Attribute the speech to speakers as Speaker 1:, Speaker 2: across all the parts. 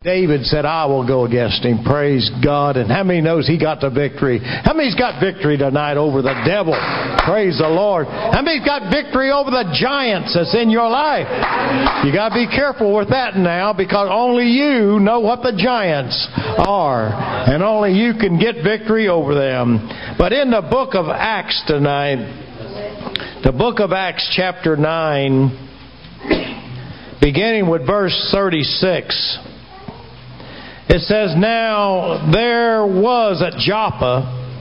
Speaker 1: David said, I will go against him. Praise God. And how many knows he got the victory? How many's got victory tonight over the devil? Praise the Lord. How many's got victory over the giants that's in your life? You got to be careful with that now, because only you know what the giants are. And only you can get victory over them. But in the book of Acts tonight, the book of Acts chapter 9, beginning with verse 36, it says, Now there was at Joppa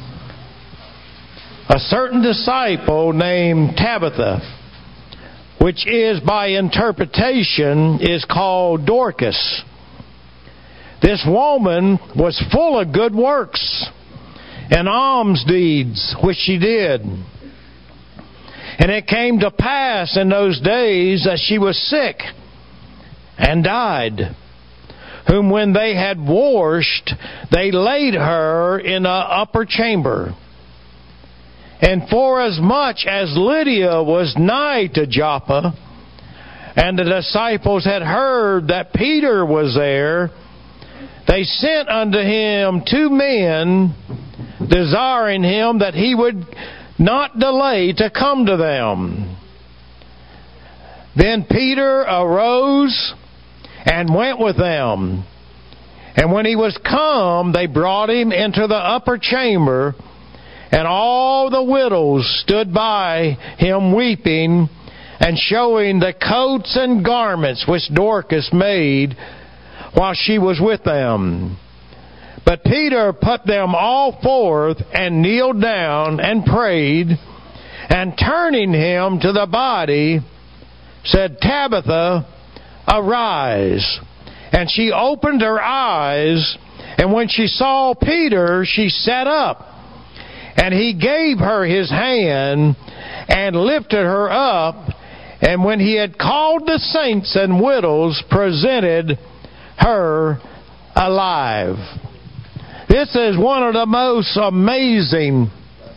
Speaker 1: a certain disciple named Tabitha, which is by interpretation is called Dorcas. This woman was full of good works and alms deeds which she did. And it came to pass in those days that she was sick and died, whom when they had washed, they laid her in an upper chamber. And forasmuch as Lydia was nigh to Joppa, and the disciples had heard that Peter was there, they sent unto him 2 men, desiring him that he would not delay to come to them. Then Peter arose and went with them. And when he was come, they brought him into the upper chamber, and all the widows stood by him weeping, and showing the coats and garments which Dorcas made while she was with them. But Peter put them all forth, and kneeled down, and prayed, and turning him to the body, said, Tabitha, arise. And she opened her eyes, and when she saw Peter, she sat up. And he gave her his hand, and lifted her up, and when he had called the saints and widows, presented her alive. This is one of the most amazing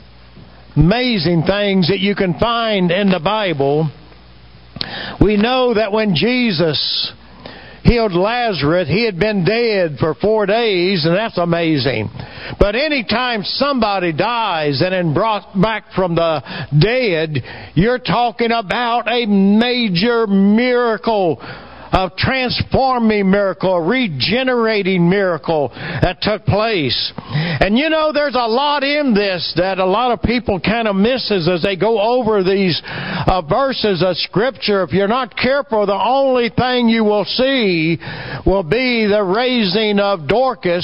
Speaker 1: things that you can find in the Bible. We know that when Jesus healed Lazarus, he had been dead for 4 days, and that's amazing. But anytime somebody dies and then brought back from the dead, you're talking about a major miracle, a transforming miracle, a regenerating miracle that took place. And you know, there's a lot in this that a lot of people kind of misses as they go over these verses of Scripture. If you're not careful, the only thing you will see will be the raising of Dorcas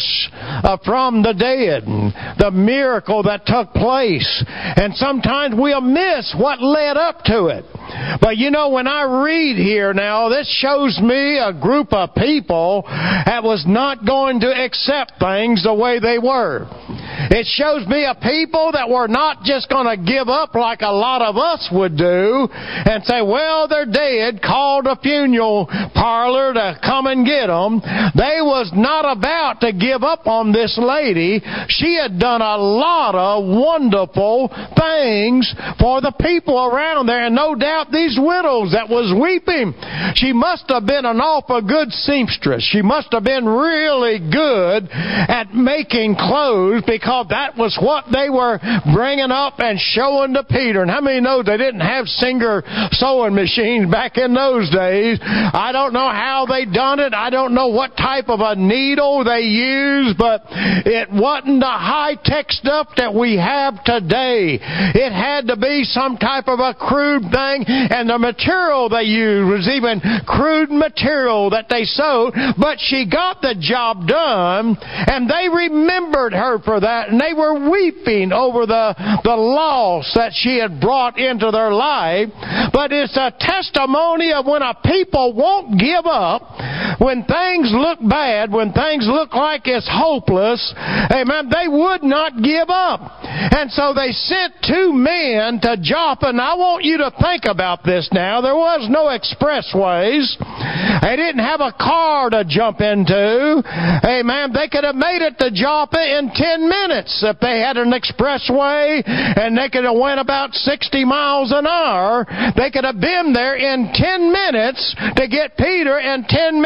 Speaker 1: from the dead, the miracle that took place. And sometimes we'll miss what led up to it. But you know, when I read here now, this shows me a group of people that was not going to accept things the way they were. It shows me a people that were not just going to give up like a lot of us would do and say, well, they're dead, call the funeral parlor to come and get them. They was not about to give up on this lady. She had done a lot of wonderful things for the people around there, and no doubt these widows that was weeping, she must have been an awful good seamstress. She must have been really good at making clothes, because that was what they were bringing up and showing to Peter. And how many know they didn't have Singer sewing machines back in those days? I don't know how they done it. I don't know what type of a needle they used, but it wasn't the high-tech stuff that we have today. It had to be some type of a crude thing, and the material they used was even crude material that they sewed, but she got the job done, and they remembered her for that, and they were weeping over the loss that she had brought into their life. But it's a testimony of when a people won't give up, when things look bad, when things look like it's hopeless, amen, they would not give up. And so they sent 2 men to Joppa, and I want you to think about this now. There was no expressways. They didn't have a car to jump into. Amen. They could have made it to Joppa in 10 minutes if they had an expressway, and they could have went about 60 miles an hour. They could have been there in 10 minutes to get Peter, and 10 minutes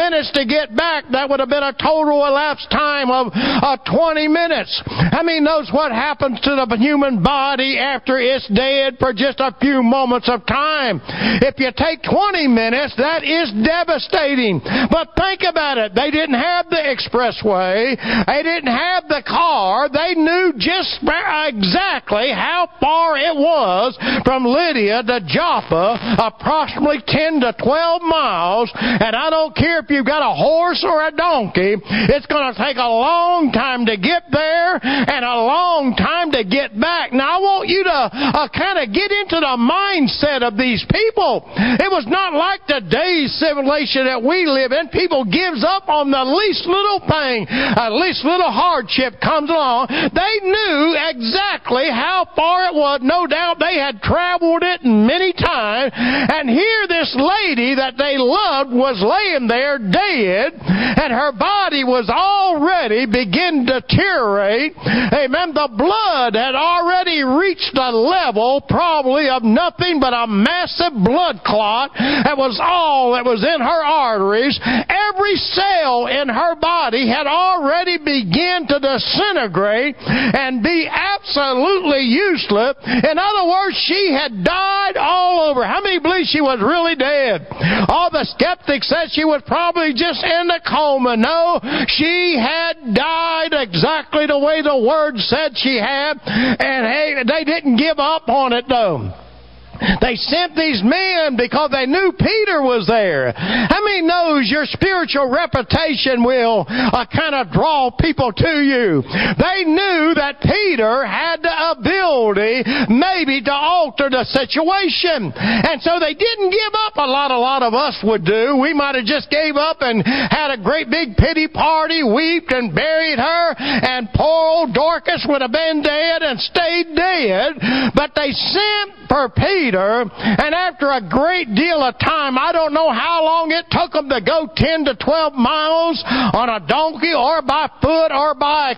Speaker 1: minutes to get back. That would have been a total elapsed time of 20 minutes. How many knows what happens to the human body after it's dead for just a few moments of time? If you take 20 minutes, that is devastating. But think about it. They didn't have the expressway. They didn't have the car. They knew just exactly how far it was from Lydia to Joppa, approximately 10 to 12 miles. And I don't care if you've got a horse or a donkey, it's going to take a long time to get there and a long time to get back. Now, I want you to kind of get into the mindset of these people. It was not like today's civilization that we live in. People gives up on the least little thing, at least little hardship comes along. They knew exactly how far it was. No doubt they had traveled it many times. And here this lady that they loved was laying there dead, and her body was already beginning to deteriorate. Amen. The blood had already reached a level probably of nothing but a massive blood clot. That was all that was in her arteries. Every cell in her body had already begun to disintegrate and be absolutely useless. In other words, she had died all over. How many believe she was really dead? All the skeptics said she was probably just in a coma. No, she had died exactly the way the Word said she had. And hey, they didn't give up on it though. They sent these men because they knew Peter was there. How many knows your spiritual reputation will kind of draw people to you? They knew that Peter had the ability maybe to alter the situation. And so they didn't give up a lot of us would do. We might have just gave up and had a great big pity party, wept and buried her, and poor old Dorcas would have been dead and stayed dead. But they sent for Peter, and after a great deal of time, I don't know how long it took them to go 10 to 12 miles on a donkey or by foot or by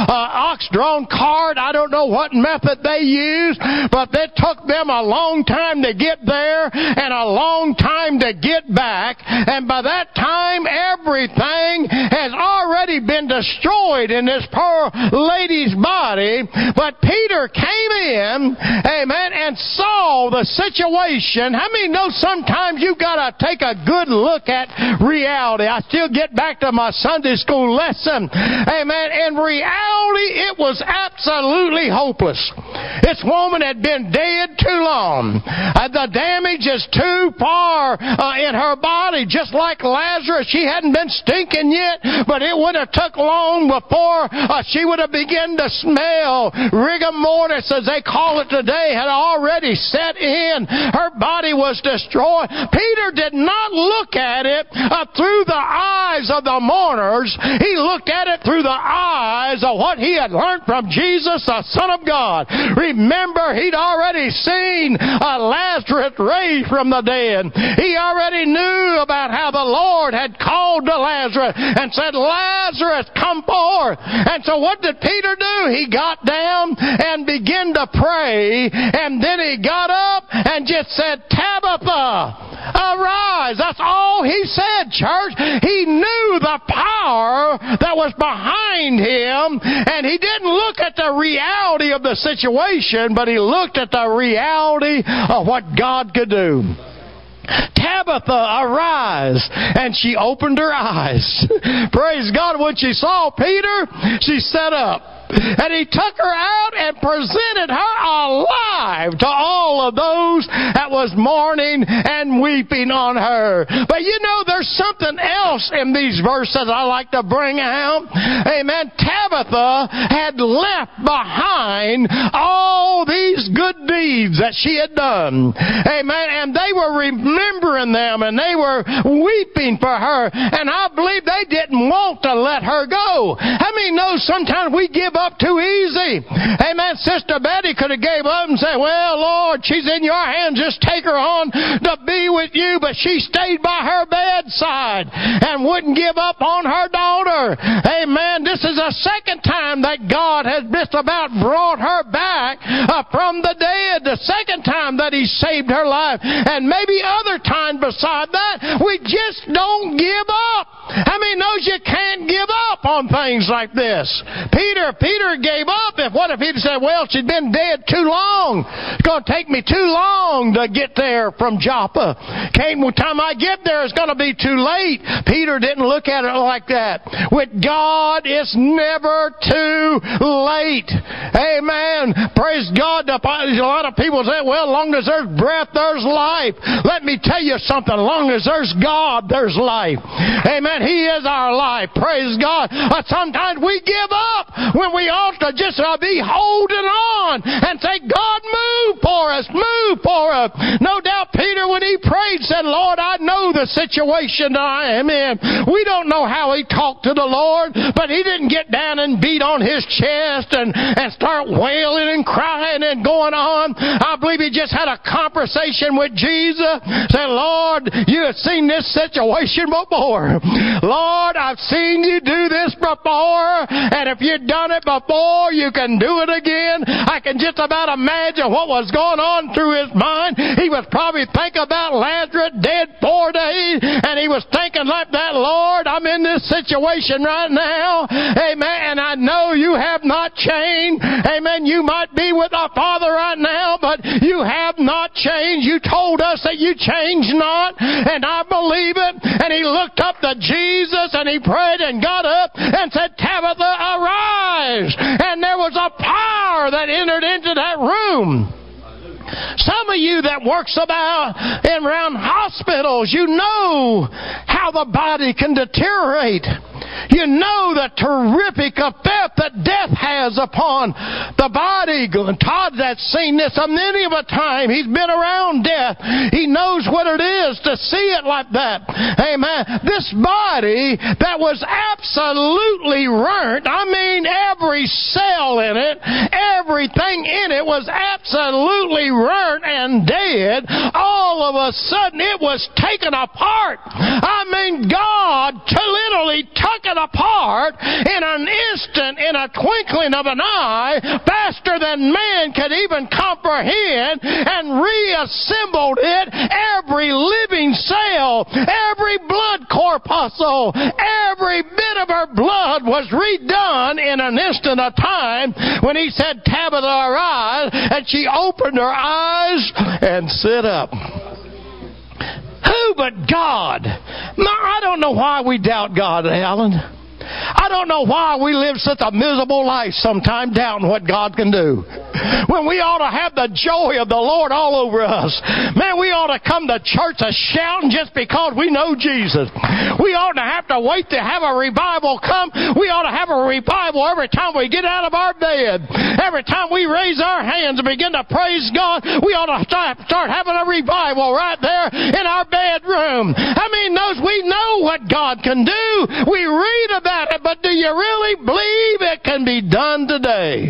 Speaker 1: ox-drawn cart. I don't know what method they used, but it took them a long time to get there and a long time to get back. And by that time, everything has already been destroyed in this poor lady's body. But Peter came in, amen, and saw the situation. How many know sometimes you've got to take a good look at reality? I still get back to my Sunday school lesson. Amen. In reality, it was absolutely hopeless. This woman had been dead too long. The damage is too far in her body. Just like Lazarus, she hadn't been stinking yet, but it would have took long before she would have begun to smell. Rigor mortis, as they call it today, had already set in. Her body was destroyed. Peter did not look at it through the eyes of the mourners. He looked at it through the eyes of what he had learned from Jesus, the Son of God. Remember, he'd already seen Lazarus raised from the dead. He already knew about how the Lord had called to Lazarus and said, "Lazarus, come forth." And so what did Peter do? He got down and began to pray, and then he got up and just said, "Tabitha, arise." That's all he said, church. He knew the power that was behind him, and he didn't look at the reality of the situation, but he looked at the reality of what God could do. "Tabitha, arise." And she opened her eyes. Praise God. When she saw Peter, she sat up. And he took her out and presented her alive to all of those that was mourning and weeping on her. But you know, there's something else in these verses I like to bring out. Amen. Tabitha had left behind all these good deeds that she had done. Amen. And they were remembering them and they were weeping for her. And I believe they didn't want to let her go. How many know sometimes we give up too easy? Amen. Sister Betty could have gave up and said, "Well, Lord, she's in your hands. Just take her on to be with you." But she stayed by her bedside and wouldn't give up on her daughter. Amen. This is the second time that God has just about brought her back from the dead. The second time that He saved her life. And maybe other times beside that, we just don't give up. How many knows you can't give up on things like this? Peter gave up. What if he'd said, well, she'd been dead too long. It's going to take me too long to get there from Joppa. By the time I get there, it's going to be too late. Peter didn't look at it like that. With God, it's never too late. Amen. Praise God. A lot of people say, well, as long as there's breath, there's life. Let me tell you something. As long as there's God, there's life. Amen. He is our life. Praise God. But sometimes we give up when we ought to just be holding on and say, God, move for us. Move for us. No doubt Peter, when he prayed, said, Lord, I know the situation that I am in. We don't know how he talked to the Lord, but he didn't get down and beat on his chest and start wailing and crying and going on. I believe he just had a conversation with Jesus. Said, Lord, you have seen this situation before. Lord, I've seen you do this before, and if you've done it before, you can do it again. I can just about imagine what was going on through his mind. He was probably thinking about Lazarus dead 4 days, and he was thinking like that, Lord, I'm in this situation right now. Amen. And I know you have not changed. Amen. You might be with our Father right now, but you have not changed. You told us that you change not, and I believe it. And he looked up to Jesus, and he prayed and got up and said, Tabitha, arise. And there was a power that entered into that room. Some of you that works about and around hospitals, you know how the body can deteriorate. You know the terrific effect that death has upon the body. Todd that's seen this many of a time. He's been around death. He knows what it is to see it like that. Amen. This body that was absolutely burnt, I mean every cell in it, everything in it was absolutely burnt and dead. All of a sudden it was taken apart. I mean God literally took it apart in an instant, in a twinkling of an eye, faster than man could even comprehend, and reassembled it. Every living cell, every blood corpuscle, every bit of her blood was redone in an instant of time when he said, Tabitha, arise, and she opened her eyes and sit up. Who but God? I don't know why we doubt God, Alan. I don't know why we live such a miserable life sometimes doubting what God can do. When we ought to have the joy of the Lord all over us. Man, we ought to come to church shouting just because we know Jesus. We ought to have to wait to have a revival come. We ought to have a revival every time we get out of our bed. Every time we raise our hands and begin to praise God, we ought to start having a revival right there in our bedroom. I mean, we know what God can do. We read about it, but do you really believe it can be done today?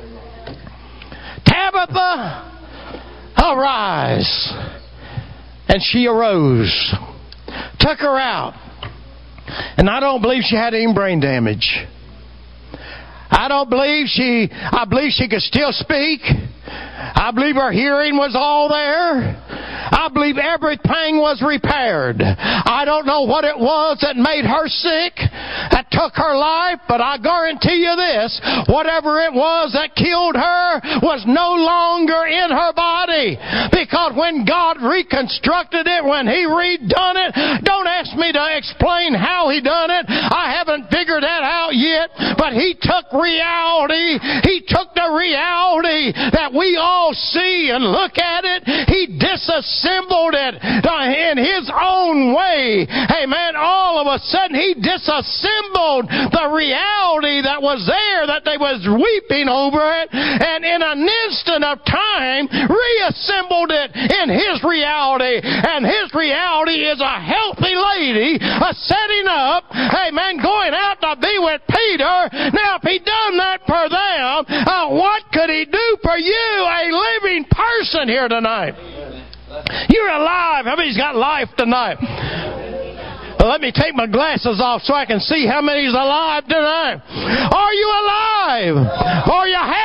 Speaker 1: Tabitha, arise. And she arose, took her out. And I don't believe she had any brain damage. I believe she could still speak. I believe her hearing was all there. I believe everything was repaired. I don't know what it was that made her sick, that took her life, but I guarantee you this, whatever it was that killed her was no longer in her body. Because when God reconstructed it, when He redone it, don't ask me to explain how He done it. I haven't figured that out yet, but He took reality. He took the reality that we all see and look at it. He disassembled it in His own way. Amen. All of a sudden He disassembled the reality that was there, that they was weeping over it, and in an instant of time reassembled it in His reality. And His reality is a healthy lady setting up, amen, going out to be with Peter. Now if He done that for them, what could He do for you, a living person here tonight? You're alive. How many's got life tonight? Well, let me take my glasses off so I can see how many's alive tonight. Are you alive? Are you half alive?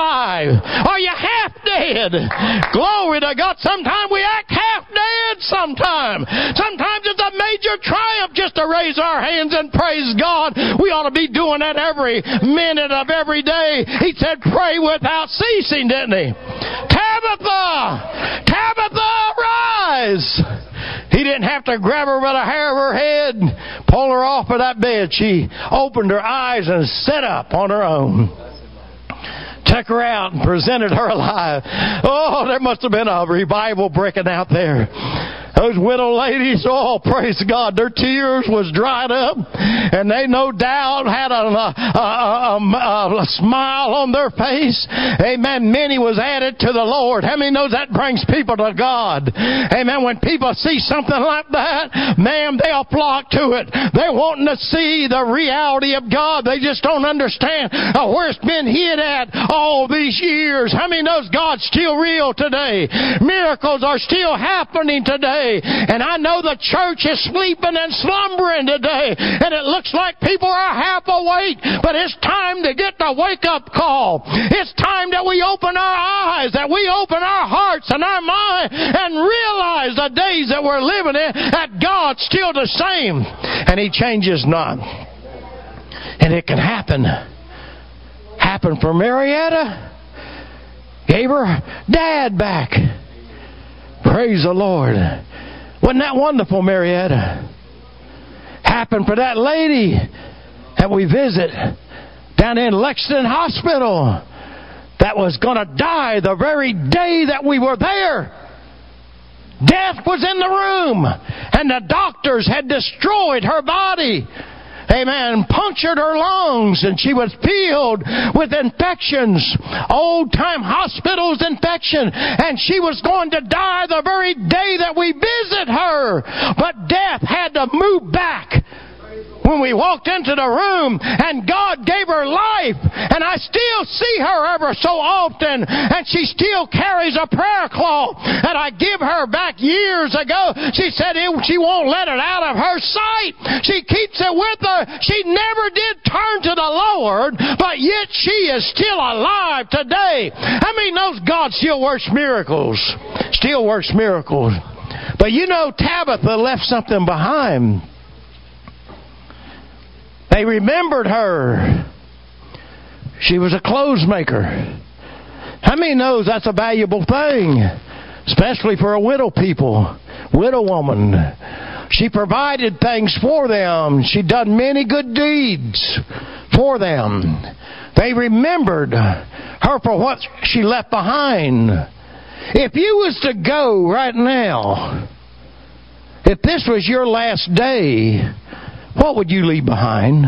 Speaker 1: alive? Are you half dead? Glory to God. Sometimes we act half dead sometimes. Sometimes it's a major triumph just to raise our hands and praise God. We ought to be doing that every minute of every day. He said, pray without ceasing, didn't he? Tabitha! Tabitha, rise! He didn't have to grab her by the hair of her head, pull her off of that bed. She opened her eyes and sat up on her own. Took her out and presented her alive. Oh, there must have been a revival breaking out there. Those widow ladies, oh, praise God, their tears was dried up, and they no doubt had a smile on their face. Amen. Many was added to the Lord. How many knows that brings people to God? Amen. When people see something like that, man, they'll flock to it. They're wanting to see the reality of God. They just don't understand where it's been hid at all these years. How many knows God's still real today? Miracles are still happening today. And I know the church is sleeping and slumbering today. And it looks like people are half awake. But it's time to get the wake-up call. It's time that we open our eyes, that we open our hearts and our mind and realize the days that we're living in, that God's still the same. And He changes not. And it can happen. Happen for Marietta. Gave her dad back. Praise the Lord. Wasn't that wonderful, Marietta? Happened for that lady that we visit down in Lexington Hospital that was going to die the very day that we were there. Death was in the room, and the doctors had destroyed her body. Amen. Punctured her lungs, and she was filled with infections, old-time hospitals infection, and she was going to die the very day that we visit her. But death had to move back when we walked into the room, and God gave her life, and I still see her ever so often, and she still carries a prayer cloth that I give her back years ago. She said she won't let it out of her sight. She keeps it with her. She never did turn to the Lord, but yet she is still alive today. I mean, knows God still works miracles. Still works miracles. But you know, Tabitha left something behind. They remembered her. She was a clothes maker. How many knows that's a valuable thing? Especially for a widow woman. She provided things for them. She done many good deeds for them. They remembered her for what she left behind. If you was to go right now, if this was your last day, what would you leave behind?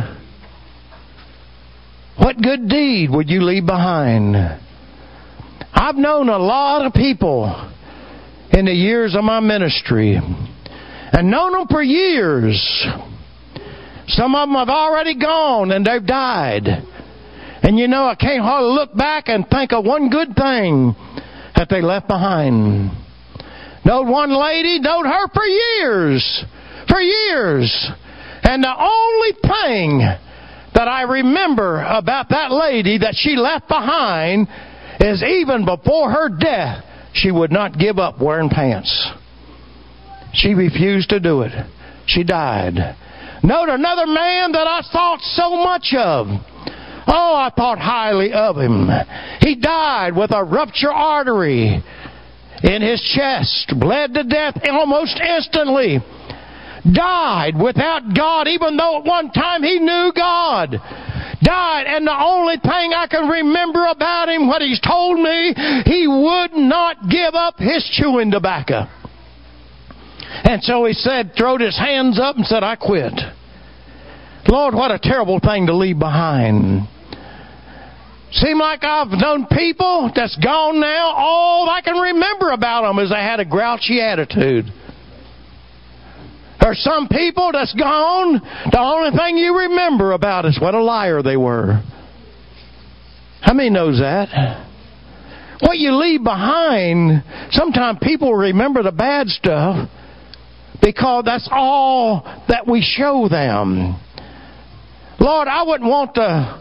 Speaker 1: What good deed would you leave behind? I've known a lot of people in the years of my ministry, and known them for years. Some of them have already gone and they've died. And you know, I can't hardly look back and think of one good thing that they left behind. Knowed one lady, knowed her for years. For years. And the only thing that I remember about that lady that she left behind is even before her death, she would not give up wearing pants. She refused to do it. She died. Note another man that I thought so much of. Oh, I thought highly of him. He died with a ruptured artery in his chest. Bled to death almost instantly. Died without God, even though at one time he knew God. Died, and the only thing I can remember about him, what he's told me, he would not give up his chewing tobacco. And so he said, throwed his hands up and said, I quit. Lord, what a terrible thing to leave behind. Seem like I've known people that's gone now, all I can remember about them is they had a grouchy attitude. There's some people that's gone, the only thing you remember about is what a liar they were. How many knows that? What you leave behind, sometimes people remember the bad stuff because that's all that we show them. Lord, I wouldn't want to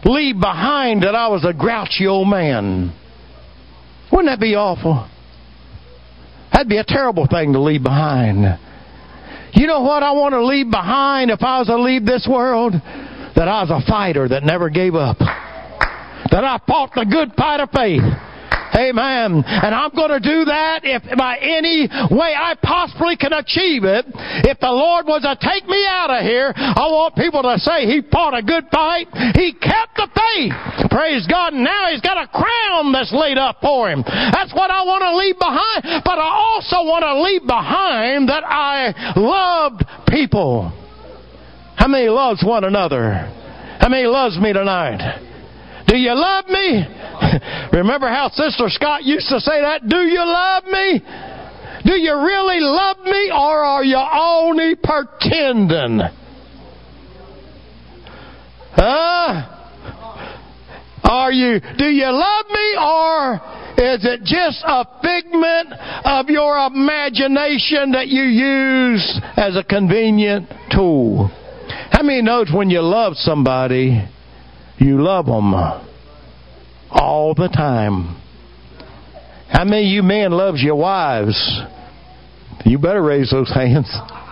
Speaker 1: leave behind that I was a grouchy old man. Wouldn't that be awful? That'd be a terrible thing to leave behind. You know what I want to leave behind if I was to leave this world? That I was a fighter that never gave up. That I fought the good fight of faith. Amen. And I'm going to do that if by any way I possibly can achieve it. If the Lord was to take me out of here, I want people to say He fought a good fight. He kept the faith. Praise God. And now He's got a crown that's laid up for Him. That's what I want to leave behind. But I also want to leave behind that I loved people. How many loves one another? How many loves me tonight? Do you love me? Remember how Sister Scott used to say that? Do you love me? Do you really love me, or are you only pretending? Do you love me, or is it just a figment of your imagination that you use as a convenient tool? How many knows when you love somebody, you love them all the time? How many of you men loves your wives? You better raise those hands.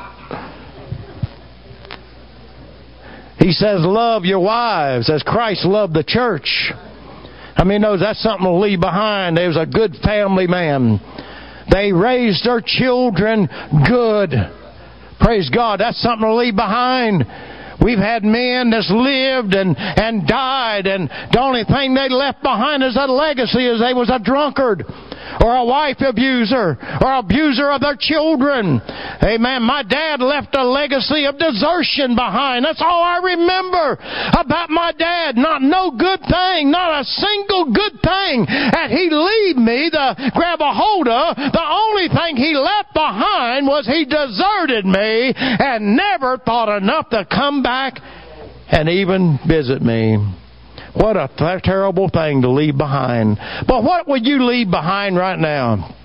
Speaker 1: He says, love your wives as Christ loved the church. How many knows that's something to leave behind? They was a good family man. They raised their children good. Praise God. That's something to leave behind. We've had men that's lived and died, and the only thing they left behind as a legacy is they was a drunkard, or a wife abuser, or abuser of their children. Amen. My dad left a legacy of desertion behind. That's all I remember about my dad. No good thing, not a single good thing that he leave me to grab a hold of. The only thing he left behind was he deserted me and never thought enough to come back and even visit me. What a terrible thing to leave behind. But what would you leave behind right now?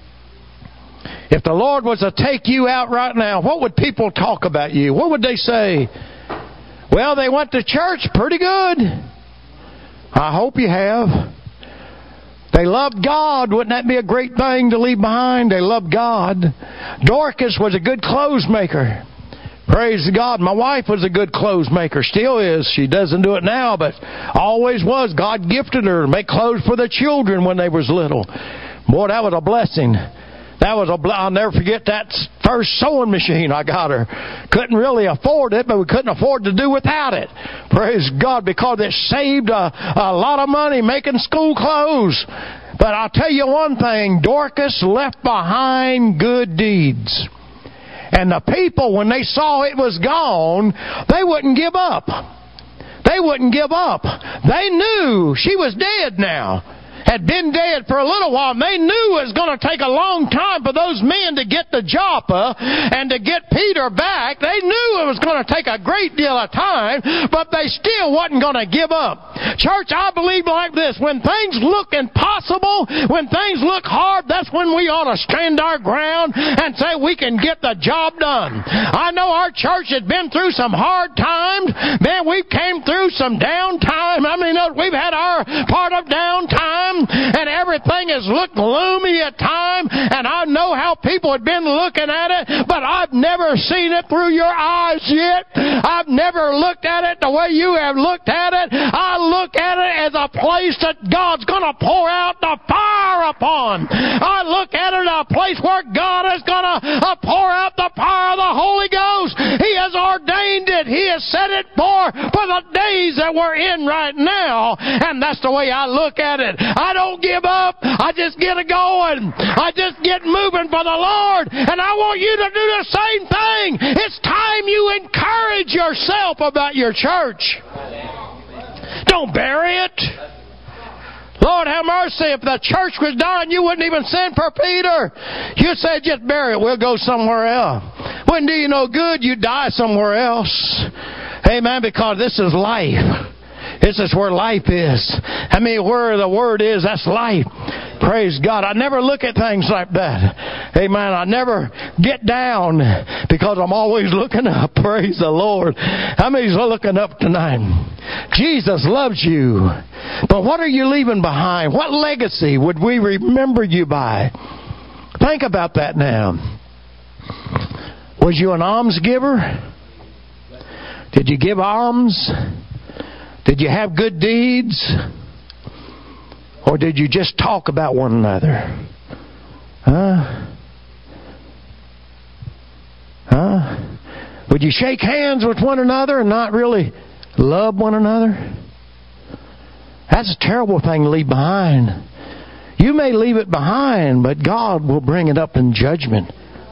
Speaker 1: If the Lord was to take you out right now, what would people talk about you? What would they say? Well, they went to church pretty good. I hope you have. They loved God. Wouldn't that be a great thing to leave behind? They loved God. Dorcas was a good clothes maker. Praise God. My wife was a good clothes maker. Still is. She doesn't do it now, but always was. God gifted her to make clothes for the children when they was little. Boy, that was a blessing. I'll never forget that first sewing machine I got her. Couldn't really afford it, but we couldn't afford to do without it. Praise God, because it saved a lot of money making school clothes. But I'll tell you one thing, Dorcas left behind good deeds. And the people, when they saw it was gone, they wouldn't give up. They wouldn't give up. They knew she was dead now. Had been dead for a little while. And they knew it was going to take a long time for those men to get to Joppa and to get Peter back. They knew it was going to take a great deal of time, but they still wasn't going to give up. Church, I believe like this. When things look impossible, when things look hard, that's when we ought to stand our ground and say we can get the job done. I know our church has been through some hard times. Man, we came through some downtime. I mean, we've had our part of downtime. And everything has looked gloomy at times, and I know how people have been looking at it, but I've never seen it through your eyes yet. I've never looked at it the way you have looked at it. I look at it as a place that God's going to pour out the fire upon. I look at it as a place where God is going to pour out the fire of the Holy Ghost. He has ordained it. He has set it for the days that we're in right now, and that's the way I look at it. I don't give up. I just get going. I just get moving for the Lord. And I want you to do the same thing. It's time you encourage yourself about your church. Don't bury it. Lord have mercy. If the church was dying, you wouldn't even send for Peter. You'd say, just bury it. We'll go somewhere else. Wouldn't do you no good. You'd die somewhere else. Amen. Because this is life. This is where life is. I mean, where the Word is, that's life. Praise God. I never look at things like that. Amen. I never get down because I'm always looking up. Praise the Lord. How many's looking up tonight? Jesus loves you. But what are you leaving behind? What legacy would we remember you by? Think about that now. Was you an alms giver? Did you give alms? Did you have good deeds? Or did you just talk about one another? Would you shake hands with one another and not really love one another? That's a terrible thing to leave behind. You may leave it behind, but God will bring it up in judgment.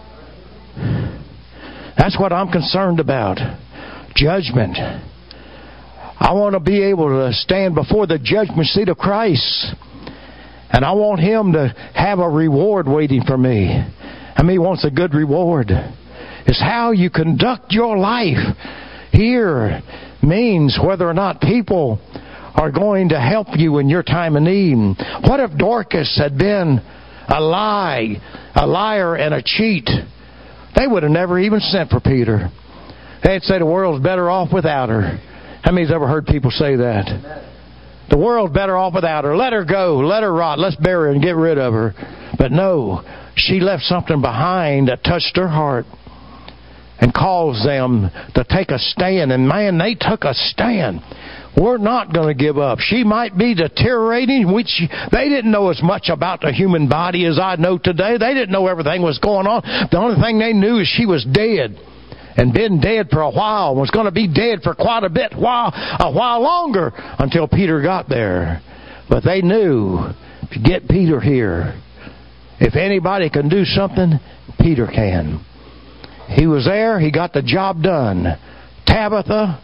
Speaker 1: That's what I'm concerned about. Judgment. I want to be able to stand before the judgment seat of Christ. And I want Him to have a reward waiting for me. How many wants a good reward? It's how you conduct your life here means whether or not people are going to help you in your time of need. What if Dorcas had been a liar and a cheat? They would have never even sent for Peter. They'd say the world's better off without her. How many's ever heard people say that? The world's better off without her. Let her go. Let her rot. Let's bury her and get rid of her. But no, she left something behind that touched her heart and caused them to take a stand. And man, they took a stand. We're not going to give up. She might be deteriorating, which they didn't know as much about the human body as I know today. They didn't know everything was going on. The only thing they knew is she was dead. And been dead for a while, was going to be dead for quite a while longer until Peter got there. But they knew, if you get Peter here, if anybody can do something, Peter can. He was there, he got the job done. Tabitha,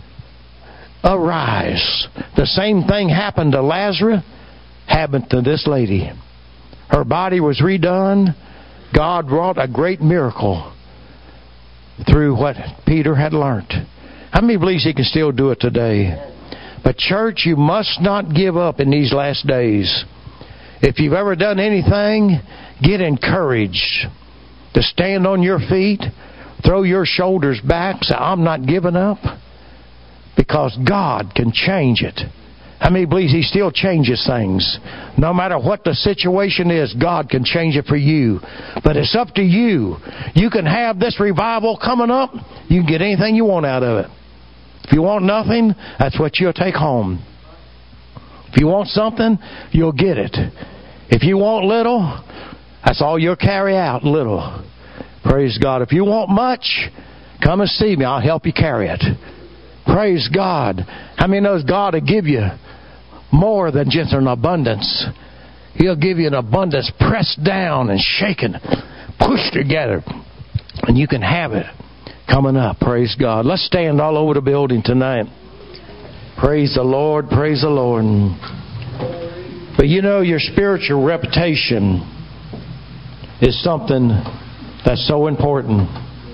Speaker 1: arise. The same thing happened to Lazarus, happened to this lady. Her body was redone. God wrought a great miracle through what Peter had learned. How many believes He can still do it today? But church, you must not give up in these last days. If you've ever done anything, get encouraged to stand on your feet, throw your shoulders back, say, I'm not giving up, because God can change it. How many believes He still changes things? No matter what the situation is, God can change it for you. But it's up to you. You can have this revival coming up. You can get anything you want out of it. If you want nothing, that's what you'll take home. If you want something, you'll get it. If you want little, that's all you'll carry out, little. Praise God. If you want much, come and see me. I'll help you carry it. Praise God. How many knows God will give you more than just an abundance? He'll give you an abundance pressed down and shaken, pushed together, and you can have it coming up. Praise God. Let's stand all over the building tonight. Praise the Lord. Praise the Lord. But you know, your spiritual reputation is something that's so important.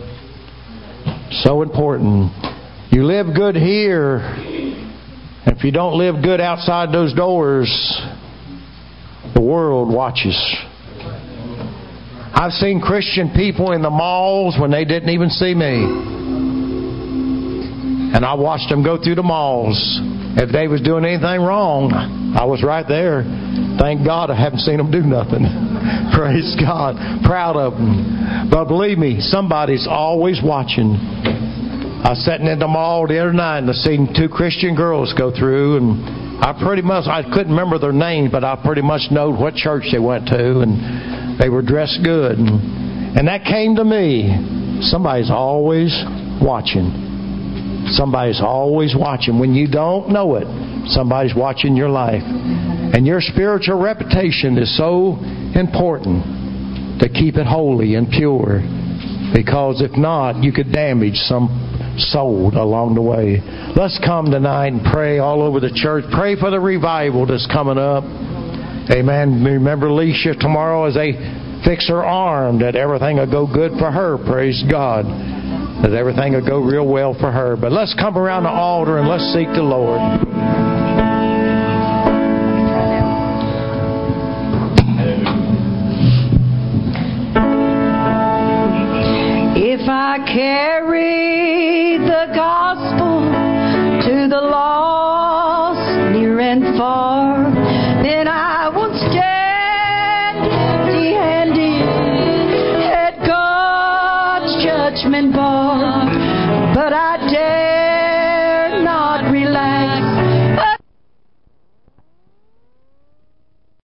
Speaker 1: So important. You live good here. If you don't live good outside those doors, the world watches. I've seen Christian people in the malls when they didn't even see me. And I watched them go through the malls. If they was doing anything wrong, I was right there. Thank God I haven't seen them do nothing. Praise God. Proud of them. But believe me, somebody's always watching. I was sitting in the mall the other night and I seen two Christian girls go through, and I couldn't remember their names, but I pretty much know what church they went to, and they were dressed good. And that came to me. Somebody's always watching. Somebody's always watching. When you don't know it, somebody's watching your life. And your spiritual reputation is so important to keep it holy and pure. Because if not, you could damage some soul along the way. Let's come tonight and pray all over the church. Pray for the revival that's coming up. Amen. Remember Alicia tomorrow as they fix her arm, that everything will go good for her. Praise God. That everything will go real well for her. But let's come around the altar and let's seek the Lord.